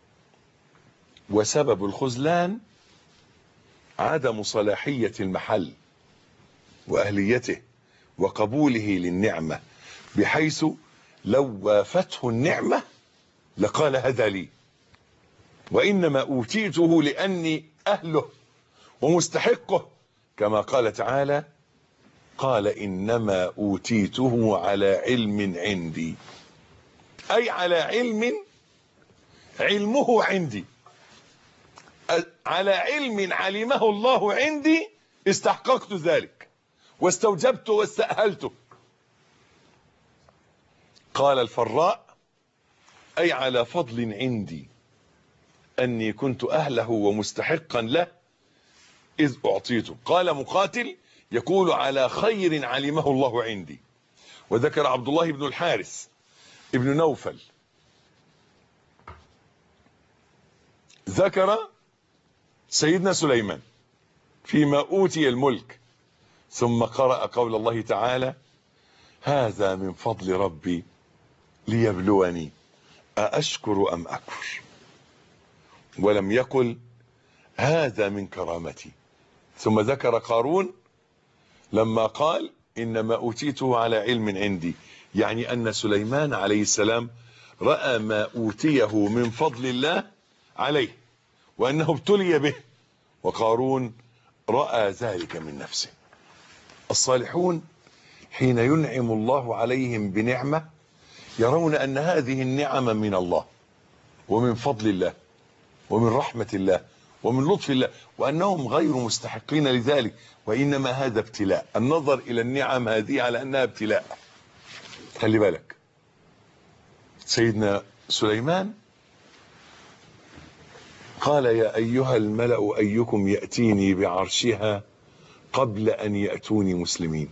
وسبب الخذلان عدم صلاحية المحل وأهليته وقبوله للنعمة، بحيث لو وافته النعمة لقال هذا لي، وإنما أوتيته لأني أهله ومستحقه، كما قال تعالى: قال إنما أوتيته على علم عندي، أي على علم علمه عندي، على علم علمه الله عندي استحققت ذلك واستوجبته واستأهلته. قال الفراء: أي على فضل عندي أني كنت أهله ومستحقا له إذ أعطيته. قال مقاتل: يقول على خير علمه الله عندي. وذكر عبد الله بن الحارث ابن نوفل ذكر سيدنا سليمان فيما أوتي الملك، ثم قرأ قول الله تعالى: هذا من فضل ربي ليبلوني أأشكر أم أكفر. ولم يقل هذا من كرامتي. ثم ذكر قارون لما قال: إنما أوتيته على علم عندي، يعني أن سليمان عليه السلام رأى ما أوتيه من فضل الله عليه وأنه ابتلي به، وقارون رأى ذلك من نفسه. الصالحون حين ينعم الله عليهم بنعمة يرون أن هذه النعم من الله ومن فضل الله ومن رحمة الله ومن لطف الله، وأنهم غير مستحقين لذلك، وإنما هذا ابتلاء. النظر إلى النعم هذه على أنها ابتلاء. خلي بالك، سيدنا سليمان قال: يا أيها الملأ أيكم يأتيني بعرشها قبل أن يأتوني مسلمين.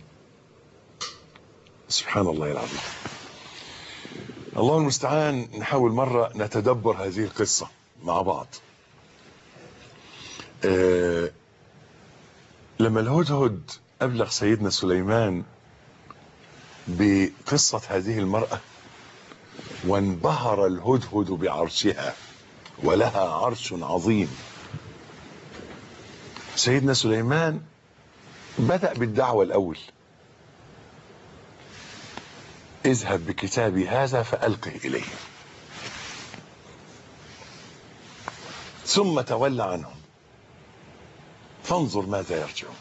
سبحان الله العظيم. الله المستعان. نحاول مرة نتدبر هذه القصة مع بعض. أه لما الهدهد أبلغ سيدنا سليمان بقصة هذه المرأة، وانبهر الهدهد بعرشها ولها عرش عظيم، سيدنا سليمان بدأ بالدعوة الأول: اذهب بكتابي هذا فألقه إليه. ثم تولى عنهم فانظر ماذا يرجعون.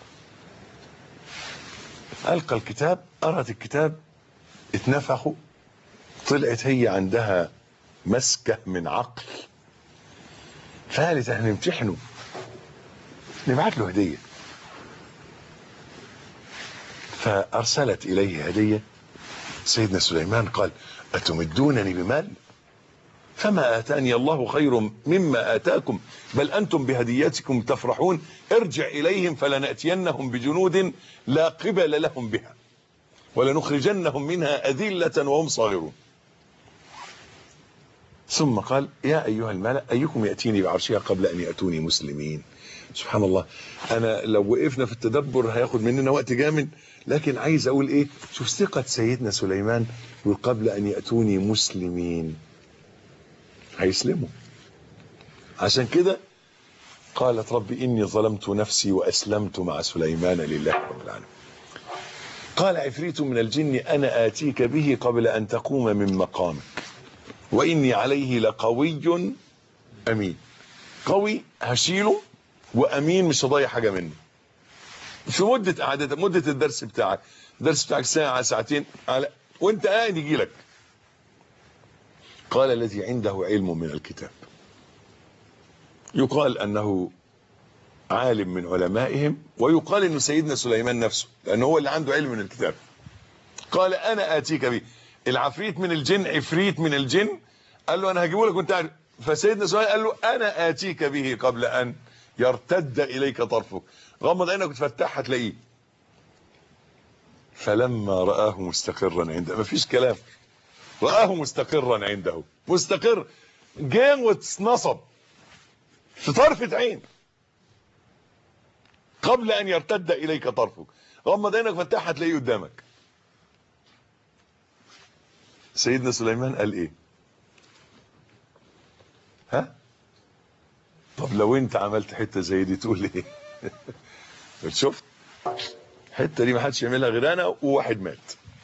ألقى الكتاب، قرأت الكتاب، اتنفخوا، طلعت هي عندها مسكة من عقل، فقالت: احنا نمتحنه، نبعت له هدية. فأرسلت إليه هدية. سيدنا سليمان قال: أتمدونني بمال؟ فما آتاني الله خير مما آتاكم بل أنتم بهديتكم تفرحون. ارجع إليهم فلنأتينهم بجنود لا قبل لهم بها ولنخرجنهم منها أذلة وهم صاغرون. ثم قال: يا أيها الملأ أيكم يأتيني بعرشها قبل أن يأتوني مسلمين. سبحان الله. أنا لو وقفنا في التدبر هياخد مننا وقت جامد، لكن عايز أقول إيه؟ شوف ثقة سيدنا سليمان، يقول: قبل أن يأتوني مسلمين، هيسلموا. عشان كده قالت: رب إني ظلمت نفسي وأسلمت مع سليمان لله رب العالمين. قال عفريت من الجن أنا آتيك به قبل أن تقوم من مقامك وإني عليه لقوي أمين. قوي هشيله، وأمين مش هضيع حاجة منه. في مدة قعدتك، مدة الدرس بتاعك، الدرس بتاعك ساعة ساعتين، على وانت قاعد يجي لك. قال: الذي عنده علم من الكتاب. يقال أنه عالم من علمائهم، ويقال أنه سيدنا سليمان نفسه، لأنه هو اللي عنده علم من الكتاب. قال: أنا آتيك به. العفريت من الجن، عفريت من الجن، قال له: أنا هجيبه لك وانت عارف. فسيدنا سليمان قال له: أنا آتيك به قبل أن يرتد إليك طرفك. غمض عينك وتفتحها تلاقيه. فلما رآه مستقرا عنده، مفيش كلام، رآه مستقرا عنده، مستقر، جام واتنصب في طرفة عين قبل أن يرتد إليك طرفك. غمض عينك وفتحها تلاقيه قدامك. سيدنا سليمان قال إيه؟ ها؟ طب لو انت عملت حته زي دي تقول ايه؟ شفت الحته دي ما حدش يعملها غير انا وواحد مات.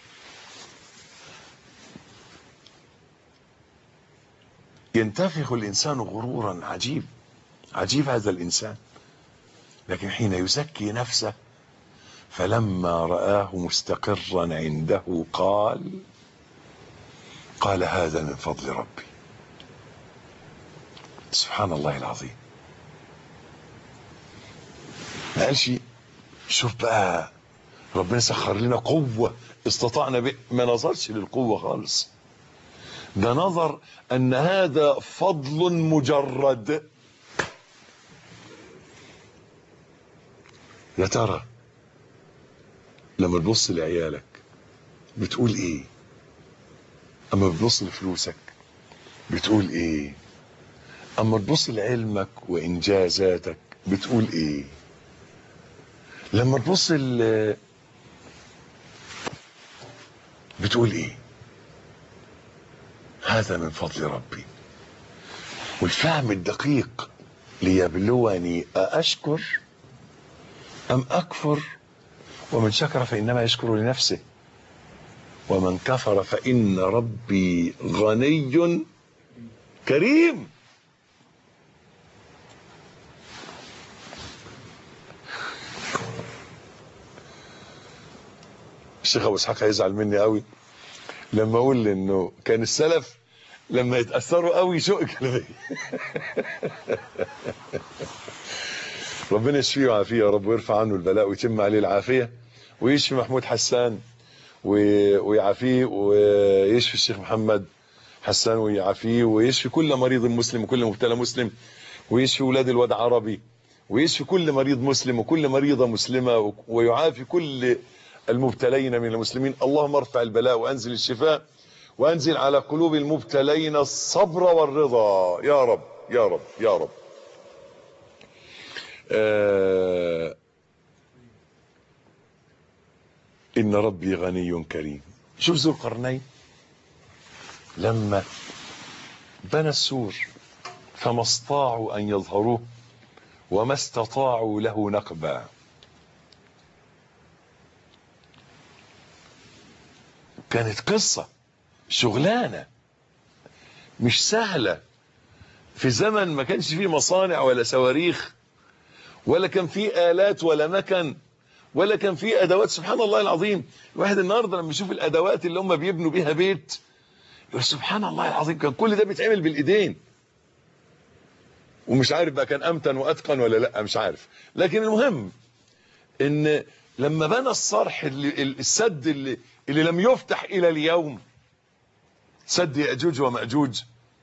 ينتفخ الانسان غرورا. عجيب عجيب هذا الانسان. لكن حين يزكي نفسه: فلما رآه مستقرا عنده قال قال هذا من فضل ربي. سبحان الله العظيم. ما قالش شوف بقى ربنا سخر لنا قوة استطعنا ب... ما نظرش للقوة خالص. ده نظر ان هذا فضل مجرد. يا ترى لما تبص لعيالك بتقول ايه؟ اما بتبص لفلوسك بتقول ايه؟ اما تبص لعلمك وانجازاتك بتقول ايه؟ لما تبص ل... بتقول ايه؟ هذا من فضل ربي. والفهم الدقيق ليبلوني أأشكر أم أكفر، ومن شكر فإنما يشكر لنفسه ومن كفر فإن ربي غني كريم. الشيخ ابو اسحاق هيزعل مني قوي لما اقول انه كان السلف لما يتاثروا قوي يشق كده. ربنا يشفيه ويعافيه يا رب، ويرفع عنه البلاء ويتم عليه العافيه، ويشفي محمود حسان ويعافيه، ويشفي الشيخ محمد حسان ويعافيه، ويشفي كل مريض مسلم وكل مبتلى مسلم، ويشفي ولاد الواد عربي، ويشفي كل مريض مسلم وكل مريضة مسلمة، ويعافي كل المبتلين من المسلمين. اللهم ارفع البلاء وانزل الشفاء، وانزل على قلوب المبتلين الصبر والرضا يا رب يا رب يا رب. آه إن ربي غني كريم. شوف ذو القرنين لما بنى السور فما استطاعوا أن يظهروه وما استطاعوا له نقبا. كانت قصة شغلانة مش سهلة في زمن ما كانش فيه مصانع ولا صواريخ ولا كان فيه آلات ولا مكن ولا كان فيه أدوات. سبحان الله العظيم، الواحد النهارده لما يشوف الأدوات اللي هم بيبنوا بيها بيت يقول سبحان الله العظيم، كان كل ده بيتعمل بالإيدين. ومش عارف بقى كان أمتن وأتقن ولا لأ، مش عارف. لكن المهم إن لما بنى الصرح اللي السد اللي, اللي لم يفتح إلى اليوم، سد يأجوج ومأجوج،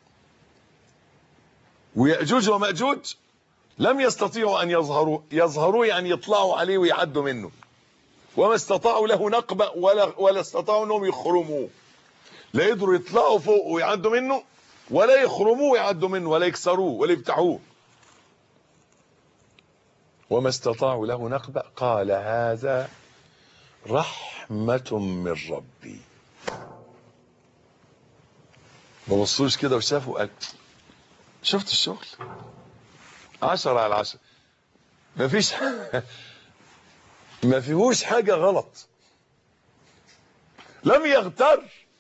ويأجوج ومأجوج لم يستطيعوا أن يظهروا يظهروا يعني يطلعوا عليه ويعدوا منه، وما استطاعوا له نقبة ولا ولا استطاعوا أنهم يخرموه. لا يقدروا يطلعوا فوق ويعدوا منه، ولا يخرموه ويعدوا منه، ولا يكسروه ولا يفتحوه. وما استطاعوا له نقبة. قال هذا رحمة من ربي. ما بصوش كده وشافوا قال شفت الشغل عشرة على عشرة، ما فيش ما فيهوش حاجة غلط. لم يغتر،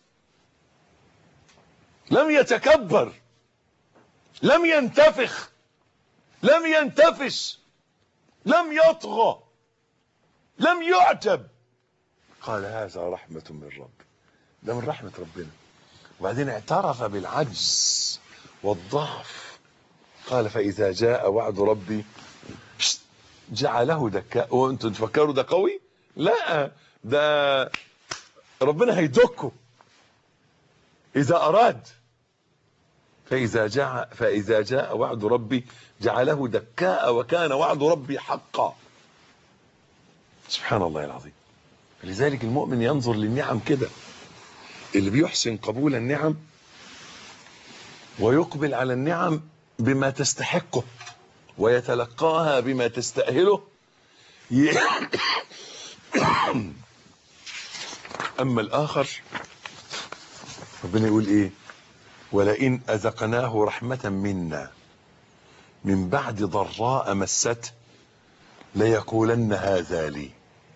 لم يتكبر، لم ينتفخ، لم ينتفش، لم يطغى، لم يعتب. قال هذا رحمة من ربي. ده من رحمة ربنا. وبعدين اعترف بالعجز والضعف. قال فإذا جاء وعد ربي جعله دكاء. وانتم تفكروا ده قوي؟ لا، ده ربنا هيدكه إذا أراد. فإذا جاء فإذا جاء وعد ربي جعله دكاء وكان وعد ربي حقا. سبحان الله العظيم. لذلك المؤمن ينظر للنعم كده، اللي بيحسن قبول النعم ويقبل على النعم بما تستحقه ويتلقاها بما تستأهله. أما الآخر ربنا يقول إيه؟ ولئن أذقناه رحمة منا من بعد ضراء مسته ليقولن هذا لي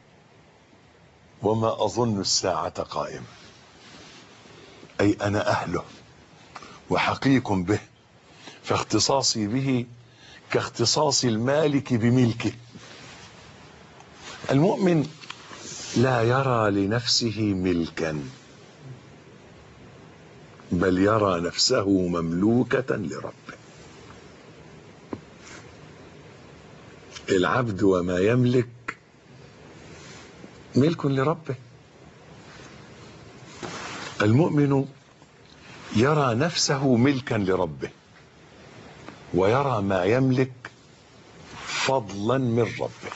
وما أظن الساعة قائمة. أي أنا أهله وحقيق به، فاختصاصي به كاختصاص المالك بملكه. المؤمن لا يرى لنفسه ملكا، بل يرى نفسه مملوكة لربه. العبد وما يملك ملك لربه. المؤمن يرى نفسه ملكا لربه ويرى ما يملك فضلا من ربه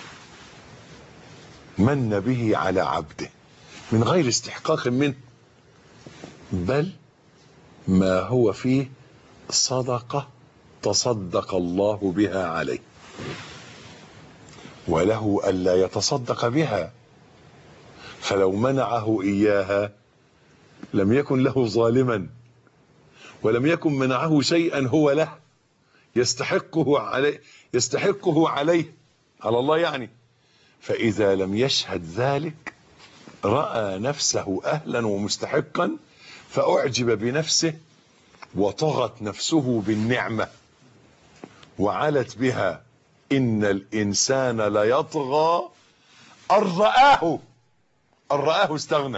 من به على عبده من غير استحقاق منه، بل ما هو فيه صدقة تصدق الله بها عليه، وله ألا يتصدق بها، فلو منعه إياها لم يكن له ظالما، ولم يكن منعه شيئا هو له يستحقه عليه يستحقه عليه على الله يعني. فإذا لم يشهد ذلك رأى نفسه أهلا ومستحقا، فأعجب بنفسه وطغت نفسه بالنعمة وعلت بها. إن الإنسان ليطغى أن رآه أن رآه استغنى،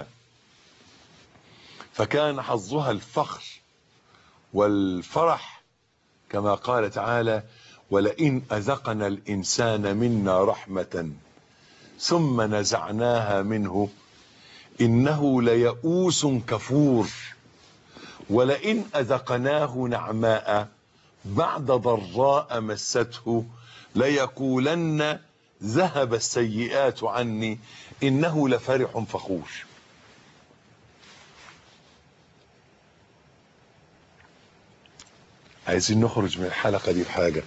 فكان حظها الفخر والفرح، كما قال تعالى: ولئن أذقنا الإنسان منا رحمة ثم نزعناها منه إنه ليئوس كفور، ولئن أذقناه نعماء بعد ضراء مسته ليقولن ذهب السيئات عني إنه لفرح فخور. عايزين نخرج من الحلقة دي بحاجة،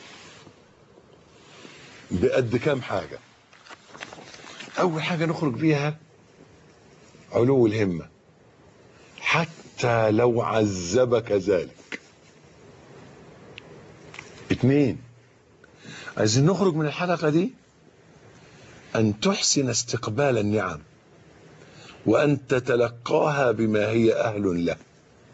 بقد كام حاجة. أول حاجة نخرج بيها علو الهمة، حتى لو عذبك ذلك. اتنين، عايزين نخرج من الحلقة دي أن تحسن استقبال النعم، وأن تتلقاها بما هي أهل له.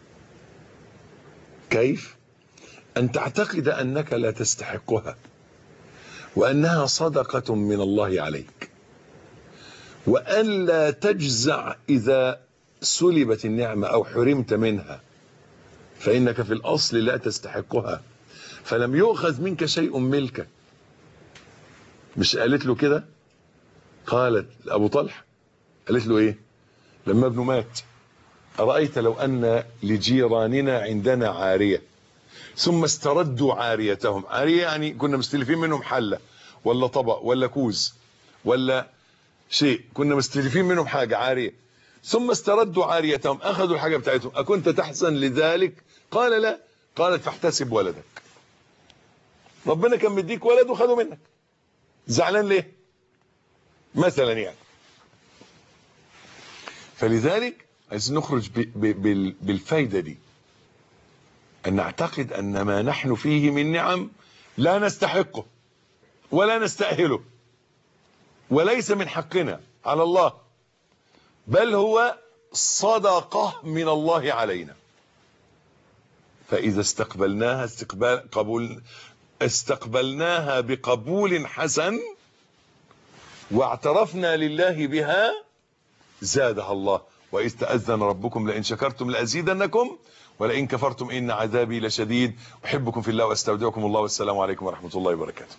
كيف؟ أن تعتقد أنك لا تستحقها، وأنها صدقة من الله عليك، وأن لا تجزع إذا سلبت النعمة أو حرمت منها، فإنك في الأصل لا تستحقها، فلم يؤخذ منك شيء ملكك. مش قالت له كده؟ قالت لأبو طلحة، قالت له إيه لما ابنه مات: أرأيت لو أن لجيراننا عندنا عارية ثم استردوا عاريتهم. عارية يعني كنا مستلفين منهم حلة ولا طبق ولا كوز ولا شيء، كنا مستلفين منهم حاجة عارية، ثم استردوا عاريتهم، أخذوا الحاجة بتاعتهم، أكنت تحزن لذلك؟ قال لا. قالت: فاحتسب ولدك. ربنا كان مديك ولد وخده منك، زعلان ليه مثلا يعني؟ فلذلك عايزين نخرج بالفايدة دي، أن نعتقد أن ما نحن فيه من نعم لا نستحقه ولا نستأهله، وليس من حقنا على الله، بل هو صدقة من الله علينا. فإذا استقبلناها استقبال قبول استقبلناها بقبول حسن واعترفنا لله بها زادها الله. وإذ تأذن ربكم لئن شكرتم لأزيدنكم ولئن كفرتم إن عذابي لشديد. أحبكم في الله وأستودعكم الله، والسلام عليكم ورحمة الله وبركاته.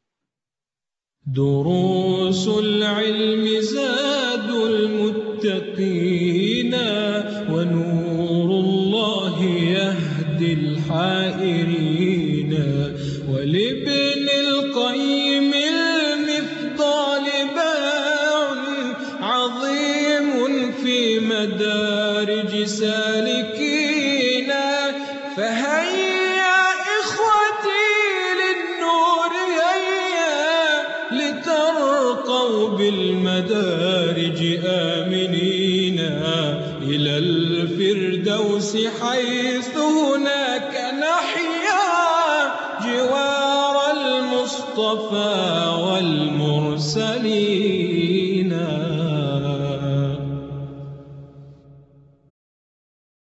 دروس العلم زاد المتقين، ونور الله يهدي الحائرين، ولابن القيم المفضال باع عظيم في مدارج سالكين. فهيا إخوتي للنور هيا لترقوا بالمدارج آمنين إلى الفردوس، حيث هناك نحيا جوار المصطفى والمرسلين.